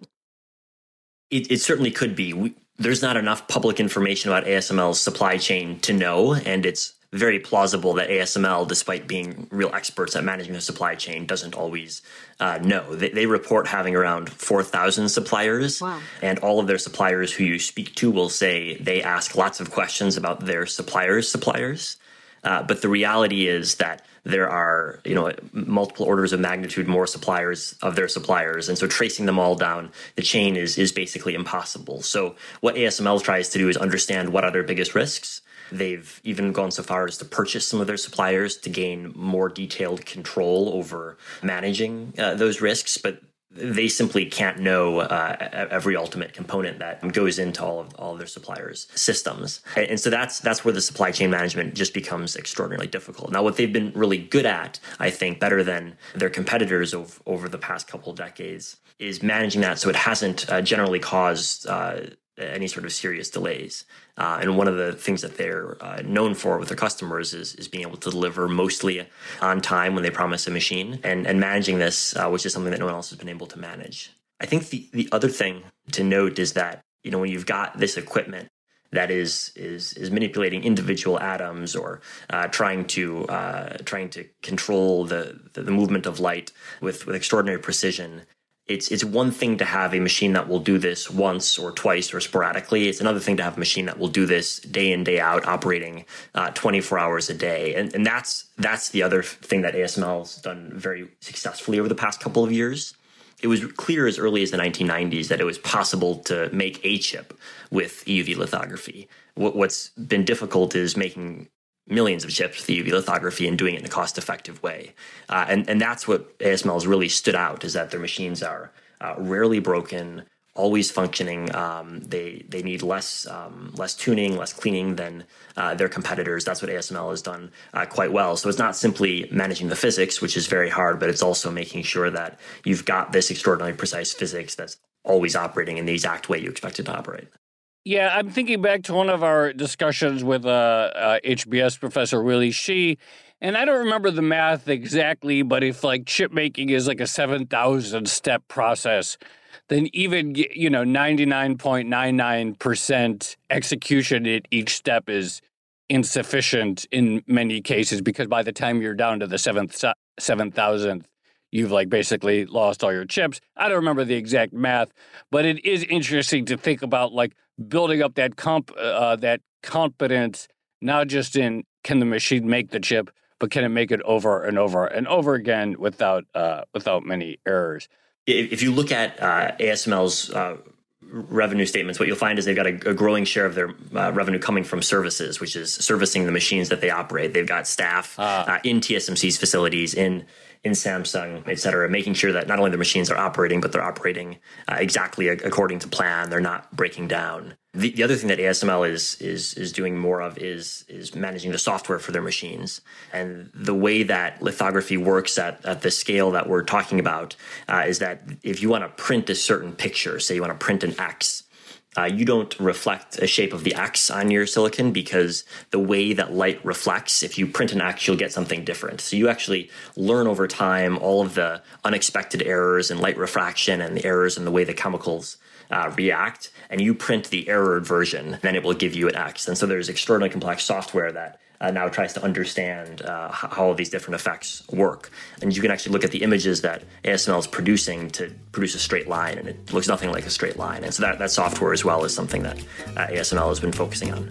It, it certainly could be. We, there's not enough public information about A S M L's supply chain to know, and it's very plausible that A S M L, despite being real experts at managing the supply chain, doesn't always uh, know. They, they report having around four thousand suppliers, wow. and all of their suppliers who you speak to will say they ask lots of questions about their suppliers' suppliers. Uh, but the reality is that there are, you know, multiple orders of magnitude more suppliers of their suppliers. And so tracing them all down the chain is, is basically impossible. So what A S M L tries to do is understand what are their biggest risks. They've even gone so far as to purchase some of their suppliers to gain more detailed control over managing uh, those risks, but they simply can't know uh, every ultimate component that goes into all of all of their suppliers' systems. And, and so that's that's where the supply chain management just becomes extraordinarily difficult. Now, what they've been really good at, I think, better than their competitors over, over the past couple of decades, is managing that so it hasn't uh, generally caused uh, any sort of serious delays. Uh, and one of the things that they're uh, known for with their customers is, is being able to deliver mostly on time when they promise a machine, and, and managing this, uh, which is something that no one else has been able to manage. I think the, the other thing to note is that, you know, when you've got this equipment that is is is manipulating individual atoms or uh, trying to uh, trying to control the, the the movement of light with with extraordinary precision, It's it's one thing to have a machine that will do this once or twice or sporadically. It's another thing to have a machine that will do this day in, day out, operating uh, twenty-four hours a day. And, and that's that's the other thing that A S M L has done very successfully over the past couple of years. It was clear as early as the nineteen nineties that it was possible to make a chip with E U V lithography. What, what's been difficult is making millions of chips with E U V lithography and doing it in a cost-effective way. Uh, and, and that's what A S M L has really stood out, is that their machines are uh, rarely broken, always functioning. Um, they they need less um, less tuning, less cleaning than uh, their competitors. That's what A S M L has done uh, quite well. So it's not simply managing the physics, which is very hard, but it's also making sure that you've got this extraordinarily precise physics that's always operating in the exact way you expect it to operate. Yeah, I'm thinking back to one of our discussions with uh, uh, H B S professor Willie Shih, and I don't remember the math exactly, but if like chip making is like a seven thousand step process, then even, you know, ninety-nine point nine nine percent execution at each step is insufficient in many cases, because by the time you're down to the seventh seven thousandth, you've like basically lost all your chips. I don't remember the exact math, but it is interesting to think about like building up that comp uh, that competence, not just in can the machine make the chip, but can it make it over and over and over again without uh, without many errors. If you look at uh, A S M L's uh, revenue statements, what you'll find is they've got a, a growing share of their uh, revenue coming from services, which is servicing the machines that they operate. They've got staff ah. uh, in T S M C's facilities, in in Samsung, et cetera, making sure that not only the machines are operating, but they're operating uh, exactly according to plan. They're not breaking down. The, the other thing that A S M L is is is doing more of is is managing the software for their machines. And the way that lithography works at, at the scale that we're talking about uh, is that if you want to print a certain picture, say you want to print an X, Uh, you don't reflect a shape of the X on your silicon, because the way that light reflects, if you print an X, you'll get something different. So you actually learn over time all of the unexpected errors in light refraction and the errors in the way the chemicals uh, react, and you print the errored version, then it will give you an X. And so there's extraordinarily complex software that Uh, now tries to understand uh, how all these different effects work. And you can actually look at the images that A S M L is producing to produce a straight line, and it looks nothing like a straight line. And so that, that software as well is something that uh, A S M L has been focusing on.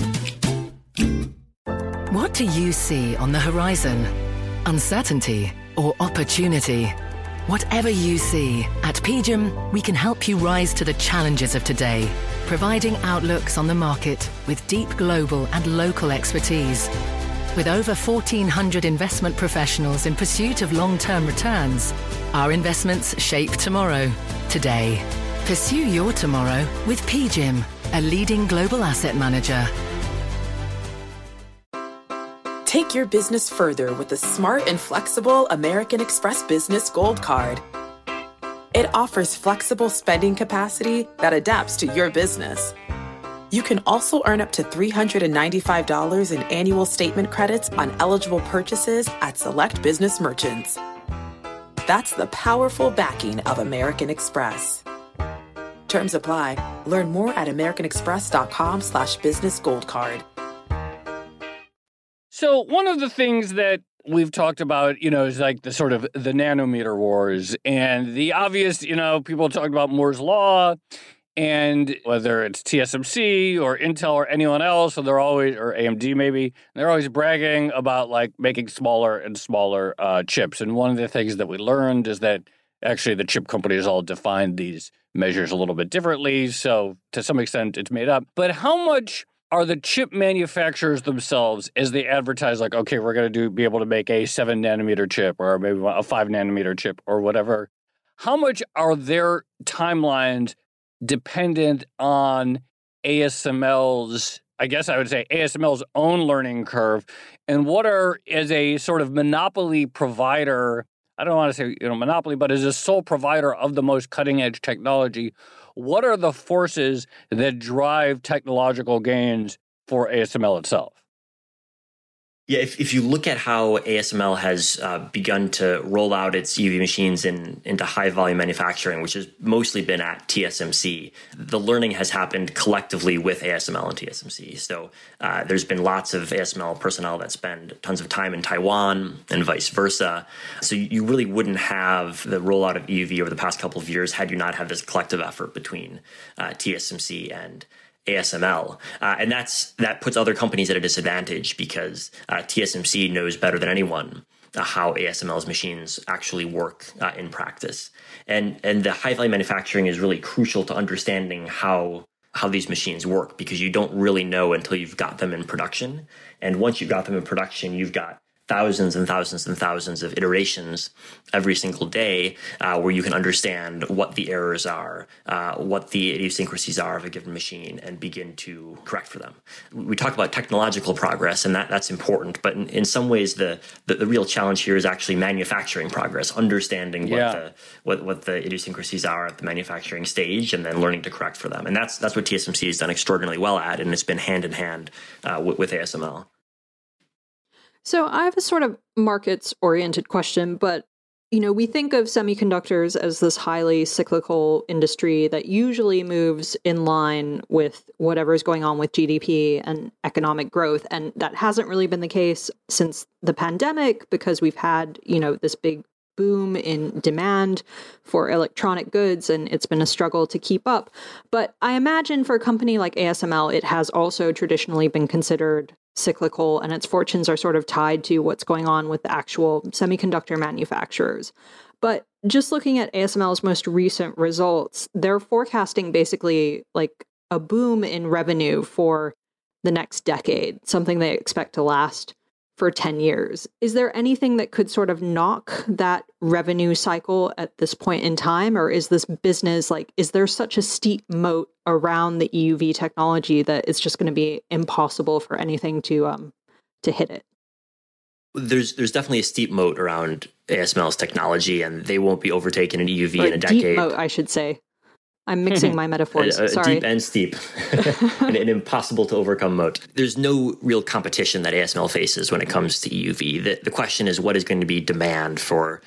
What do you see on the horizon? Uncertainty or opportunity. Whatever you see, at P G I M, we can help you rise to the challenges of today, providing outlooks on the market with deep global and local expertise. With over fourteen hundred investment professionals in pursuit of long-term returns, our investments shape tomorrow, today. Pursue your tomorrow with P G I M, a leading global asset manager. Take your business further with the smart and flexible American Express Business Gold Card. It offers flexible spending capacity that adapts to your business. You can also earn up to three hundred ninety-five dollars in annual statement credits on eligible purchases at select business merchants. That's the powerful backing of American Express. Terms apply. Learn more at americanexpress.com slash business gold card. So one of the things that we've talked about, you know, is like the sort of the nanometer wars and the obvious, you know, people talk about Moore's Law and whether it's T S M C or Intel or anyone else, so they're always, or A M D maybe, they're always bragging about like making smaller and smaller uh, chips. And one of the things that we learned is that actually the chip companies all defined these measures a little bit differently. So to some extent it's made up. But how much are the chip manufacturers themselves, as they advertise, like, okay, we're going to do be able to make a seven nanometer chip or maybe a five nanometer chip or whatever, how much are their timelines dependent on A S M L's, I guess I would say A S M L's own learning curve, and what are, as a sort of monopoly provider, I don't want to say, you know, monopoly, but as a sole provider of the most cutting edge technology, what are the forces that drive technological gains for A S M L itself? Yeah, if, if you look at how A S M L has uh, begun to roll out its E U V machines in, into high-volume manufacturing, which has mostly been at T S M C, the learning has happened collectively with A S M L and T S M C. So uh, there's been lots of A S M L personnel that spend tons of time in Taiwan and vice versa. So you really wouldn't have the rollout of E U V over the past couple of years had you not had this collective effort between uh, T S M C and A S M L. Uh, and that's that puts other companies at a disadvantage because uh, T S M C knows better than anyone uh, how A S M L's machines actually work uh, in practice. And and the high-value manufacturing is really crucial to understanding how how these machines work, because you don't really know until you've got them in production. And once you've got them in production, you've got thousands and thousands and thousands of iterations every single day uh, where you can understand what the errors are, uh, what the idiosyncrasies are of a given machine, and begin to correct for them. We talk about technological progress, and that, that's important, but in, in some ways the, the, the real challenge here is actually manufacturing progress, understanding what, yeah. the, what, what the idiosyncrasies are at the manufacturing stage, and then learning to correct for them. And that's, that's what T S M C has done extraordinarily well at, and it's been hand in hand uh, with, with A S M L. So I have a sort of markets-oriented question, but, you know, we think of semiconductors as this highly cyclical industry that usually moves in line with whatever is going on with G D P and economic growth. And that hasn't really been the case since the pandemic, because we've had, you know, this big boom in demand for electronic goods, and it's been a struggle to keep up. But I imagine for a company like A S M L, it has also traditionally been considered cyclical, and its fortunes are sort of tied to what's going on with the actual semiconductor manufacturers. But just looking at A S M L's most recent results, they're forecasting basically like a boom in revenue for the next decade, something they expect to last for ten years. Is there anything that could sort of knock that revenue cycle at this point in time? Or is this business like, is there such a steep moat around the E U V technology that it's just going to be impossible for anything to um to hit it? There's there's definitely a steep moat around A S M L's technology, and they won't be overtaken in E U V or in a decade. Deep moat, I should say. I'm mixing my metaphors. a, a Sorry. Deep and steep. an, an impossible to overcome moat. There's no real competition that A S M L faces when it comes to E U V. The, the question is, what is going to be demand for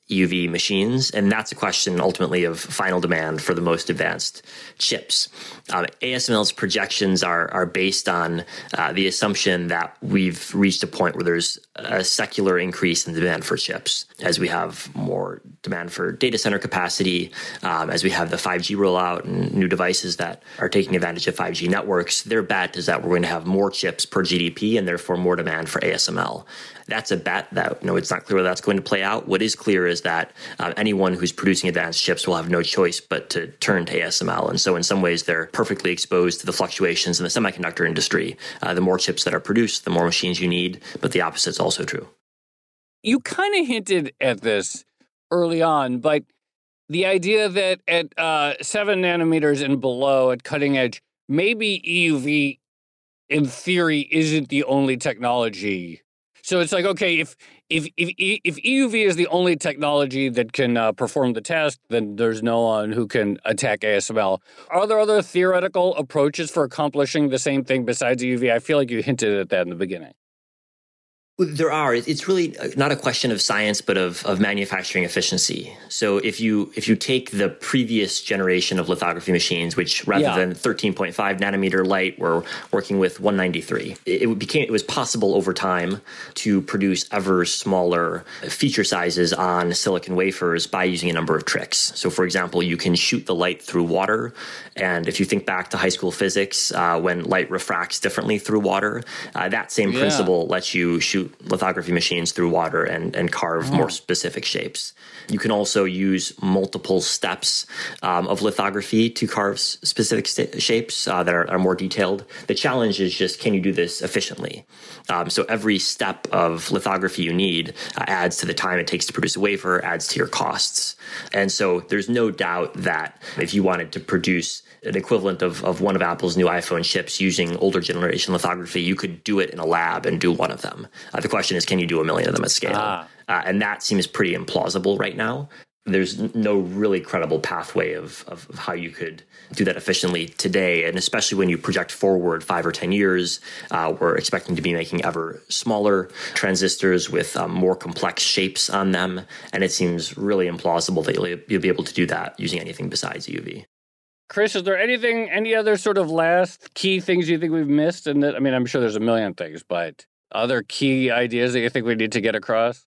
E U V machines, and that's a question ultimately of final demand for the most advanced chips. Um, A S M L's projections are are based on uh, the assumption that we've reached a point where there's a secular increase in demand for chips as we have more demand for data center capacity, um, as we have the five G rollout and new devices that are taking advantage of five G networks. Their bet is that we're going to have more chips per G D P and therefore more demand for A S M L. That's a bet that, you know, it's not clear whether that's going to play out. What is clear is that uh, anyone who's producing advanced chips will have no choice but to turn to A S M L. And so in some ways, they're perfectly exposed to the fluctuations in the semiconductor industry. Uh, the more chips that are produced, the more machines you need, but the opposite is also true. You kind of hinted at this early on, but the idea that at uh, seven nanometers and below at cutting edge, maybe E U V in theory isn't the only technology. So it's like, okay, if if if if E U V is the only technology that can uh, perform the test, then there's no one who can attack A S M L. Are there other theoretical approaches for accomplishing the same thing besides E U V? I feel like you hinted at that in the beginning. There are. It's really not a question of science, but of, of manufacturing efficiency. So if you if you take the previous generation of lithography machines, which rather yeah. than thirteen point five nanometer light, were working with one ninety-three, it became it was possible over time to produce ever smaller feature sizes on silicon wafers by using a number of tricks. So, for example, you can shoot the light through water, and if you think back to high school physics, uh, when light refracts differently through water, uh, that same yeah. principle lets you shoot lithography machines through water and, and carve oh. more specific shapes. You can also use multiple steps um, of lithography to carve specific st- shapes uh, that are, are more detailed. The challenge is just, can you do this efficiently? Um, so every step of lithography you need uh, adds to the time it takes to produce a wafer, adds to your costs. And so there's no doubt that if you wanted to produce an equivalent of, of one of Apple's new iPhone chips using older generation lithography, you could do it in a lab and do one of them. Uh, the question is, can you do a million of them at scale? Ah. Uh, and that seems pretty implausible right now. There's no really credible pathway of, of, of how you could do that efficiently today. And especially when you project forward five or ten years, uh, we're expecting to be making ever smaller transistors with um, more complex shapes on them. And it seems really implausible that you'll, you'll be able to do that using anything besides E U V. Chris, is there anything, any other sort of last key things you think we've missed? And that, I mean, I'm sure there's a million things, but other key ideas that you think we need to get across?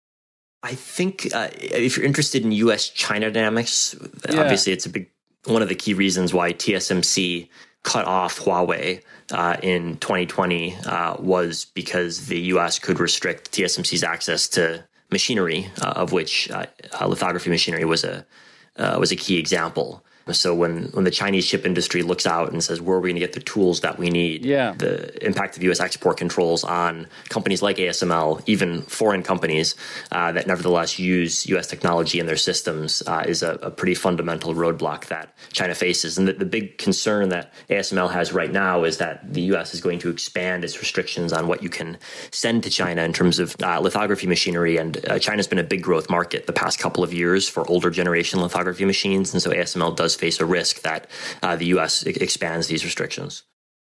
I think uh, if you're interested in U S China dynamics, yeah. obviously it's a big one of the key reasons why T S M C cut off Huawei uh, in twenty twenty uh, was because the U S could restrict T S M C's access to machinery, uh, of which uh, uh, lithography machinery was a uh, was a key example. So when, when the Chinese chip industry looks out and says, where are we going to get the tools that we need? Yeah. The impact of U S export controls on companies like A S M L, even foreign companies uh, that nevertheless use U S technology in their systems uh, is a, a pretty fundamental roadblock that China faces. And the, the big concern that A S M L has right now is that the U S is going to expand its restrictions on what you can send to China in terms of uh, lithography machinery. And uh, China's been a big growth market the past couple of years for older generation lithography machines. And so A S M L does face a risk that uh, the U S expands these restrictions.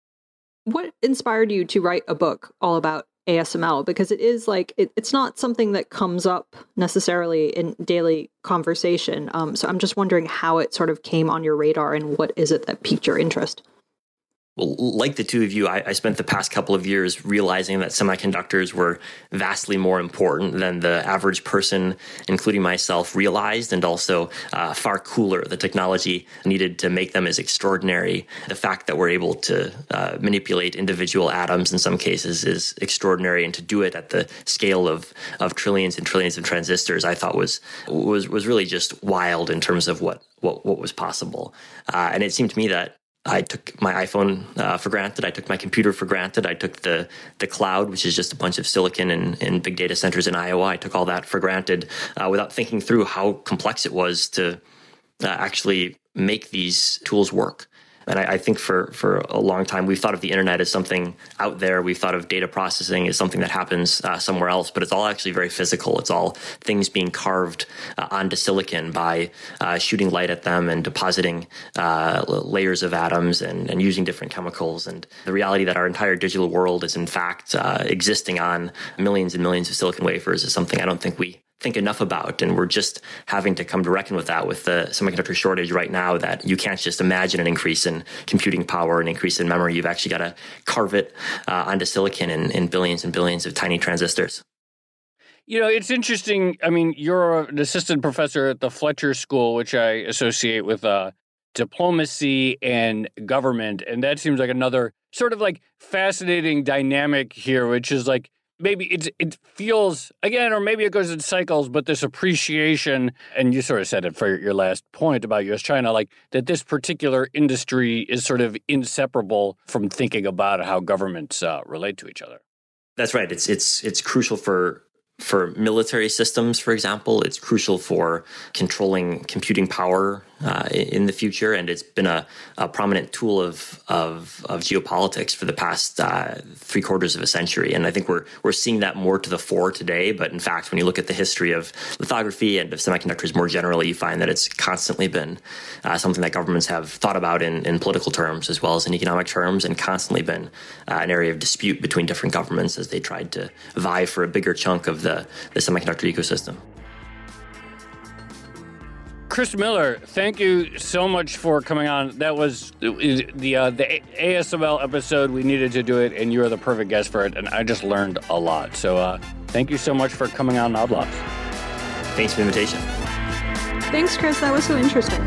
What inspired you to write a book all about A S M L? Because it is like, it, it's not something that comes up necessarily in daily conversation. Um, so I'm just wondering how it sort of came on your radar and what is it that piqued your interest? Well, like the two of you, I, I spent the past couple of years realizing that semiconductors were vastly more important than the average person, including myself, realized, and also uh, far cooler. The technology needed to make them is extraordinary. The fact that we're able to uh, manipulate individual atoms in some cases is extraordinary, and to do it at the scale of, of trillions and trillions of transistors, I thought was was was really just wild in terms of what what, what was possible. Uh, and it seemed to me that I took my iPhone uh, for granted. I took my computer for granted. I took the the cloud, which is just a bunch of silicon and, and big data centers in Iowa. I took all that for granted uh, without thinking through how complex it was to uh, actually make these tools work. And I, I think for, for a long time, we've thought of the internet as something out there. We've thought of data processing as something that happens uh, somewhere else, but it's all actually very physical. It's all things being carved uh, onto silicon by uh, shooting light at them and depositing uh, layers of atoms and, and using different chemicals. And the reality that our entire digital world is in fact uh, existing on millions and millions of silicon wafers is something I don't think we think enough about. And we're just having to come to reckon with that with the semiconductor shortage right now, that you can't just imagine an increase in computing power, an increase in memory. You've actually got to carve it uh, onto silicon in, in billions and billions of tiny transistors. You know, it's interesting. I mean, you're an assistant professor at the Fletcher School, which I associate with uh, diplomacy and government. And that seems like another sort of like fascinating dynamic here, which is like, maybe it's, it feels, again, or maybe it goes in cycles, but this appreciation, and you sort of said it for your last point about U S China, like that this particular industry is sort of inseparable from thinking about how governments uh, relate to each other. That's right. It's it's it's crucial for for military systems, for example. It's crucial for controlling computing power uh, in the future, and it's been a, a prominent tool of, of of geopolitics for the past uh, three quarters of a century. And I think we're we're seeing that more to the fore today. But in fact, when you look at the history of lithography and of semiconductors more generally, you find that it's constantly been uh, something that governments have thought about in, in political terms as well as in economic terms, and constantly been uh, an area of dispute between different governments as they tried to vie for a bigger chunk of the, the semiconductor ecosystem. Chris Miller, thank you so much for coming on. That was the uh, the A S M L episode. We needed to do it, and you are the perfect guest for it. And I just learned a lot. So uh, thank you so much for coming on Odd Lots. Thanks for the invitation. Thanks, Chris. That was so interesting.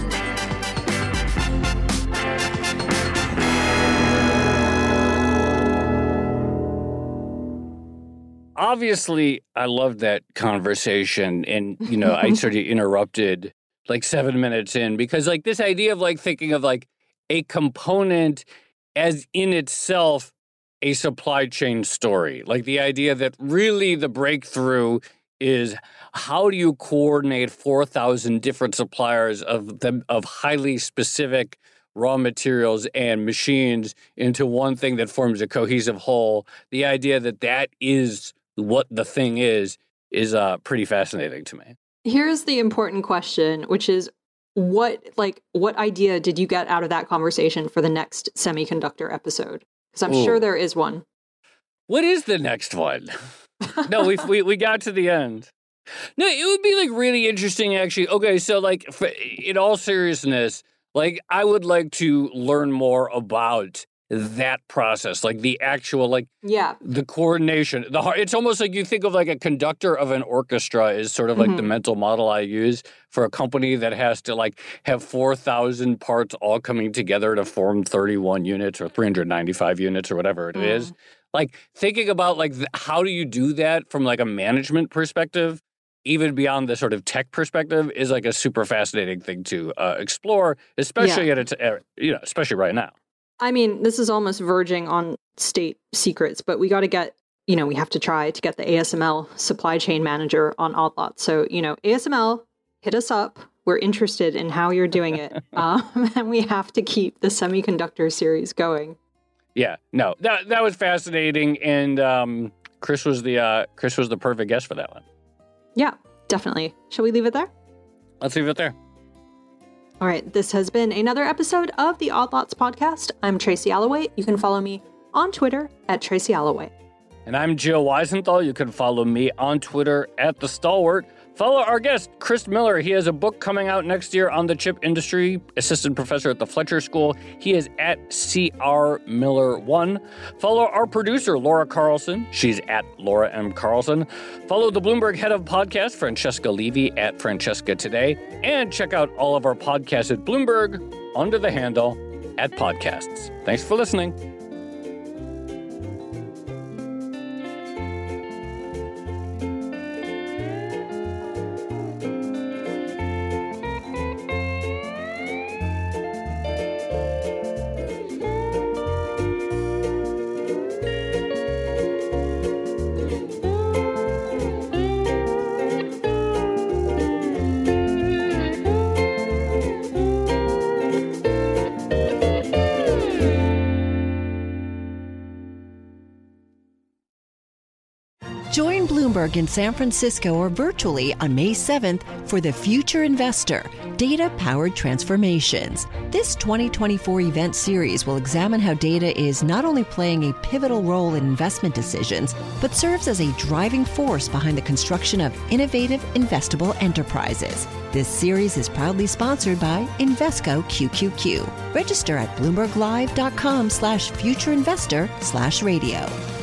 Obviously, I loved that conversation, and, you know, I sort of interrupted like seven minutes in because, like, this idea of, like, thinking of, like, a component as in itself a supply chain story. Like, the idea that really the breakthrough is how do you coordinate four thousand different suppliers of them, of highly specific raw materials and machines into one thing that forms a cohesive whole. The idea that that is what the thing is, is uh, pretty fascinating to me. Here's the important question, which is what, like, what idea did you get out of that conversation for the next semiconductor episode? Because I'm Ooh. sure there is one. What is the next one? No, we we we got to the end. No, it would be like really interesting, actually. Okay, so like, for, in all seriousness, like I would like to learn more about that process, like the actual, like, yeah, the coordination, the heart. It's almost like you think of like a conductor of an orchestra is sort of like mm-hmm. the mental model I use for a company that has to like have four thousand parts all coming together to form thirty-one units or three hundred ninety-five units or whatever it mm. is. Like thinking about like th- how do you do that from like a management perspective, even beyond the sort of tech perspective, is like a super fascinating thing to uh, explore, especially yeah. at its, uh, you know, especially right now. I mean, this is almost verging on state secrets, but we got to get, you know, we have to try to get the A S M L supply chain manager on Odd Lots. So, you know, A S M L, hit us up. We're interested in how you're doing it. um, and we have to keep the semiconductor series going. Yeah, no, that that was fascinating. And um, Chris was the uh, Chris was the perfect guest for that one. Yeah, definitely. Shall we leave it there? Let's leave it there. All right, this has been another episode of the Odd Lots podcast. I'm Tracy Alloway. You can follow me on Twitter at Tracy Alloway. And I'm Joe Weisenthal. You can follow me on Twitter at The Stalwart. Follow our guest, Chris Miller. He has a book coming out next year on the chip industry, assistant professor at the Fletcher School. He is at C R Miller one. Follow our producer, Laura Carlson. She's at Laura M. Carlson. Follow the Bloomberg head of podcast, Francesca Levy, at Francesca Today. And check out all of our podcasts at Bloomberg under the handle at Podcasts. Thanks for listening. Join Bloomberg in San Francisco or virtually on May seventh for The Future Investor, Data-Powered Transformations. This twenty twenty-four event series will examine how data is not only playing a pivotal role in investment decisions, but serves as a driving force behind the construction of innovative, investable enterprises. This series is proudly sponsored by Invesco Q Q Q. Register at bloomberg live dot com slash future investor slash radio.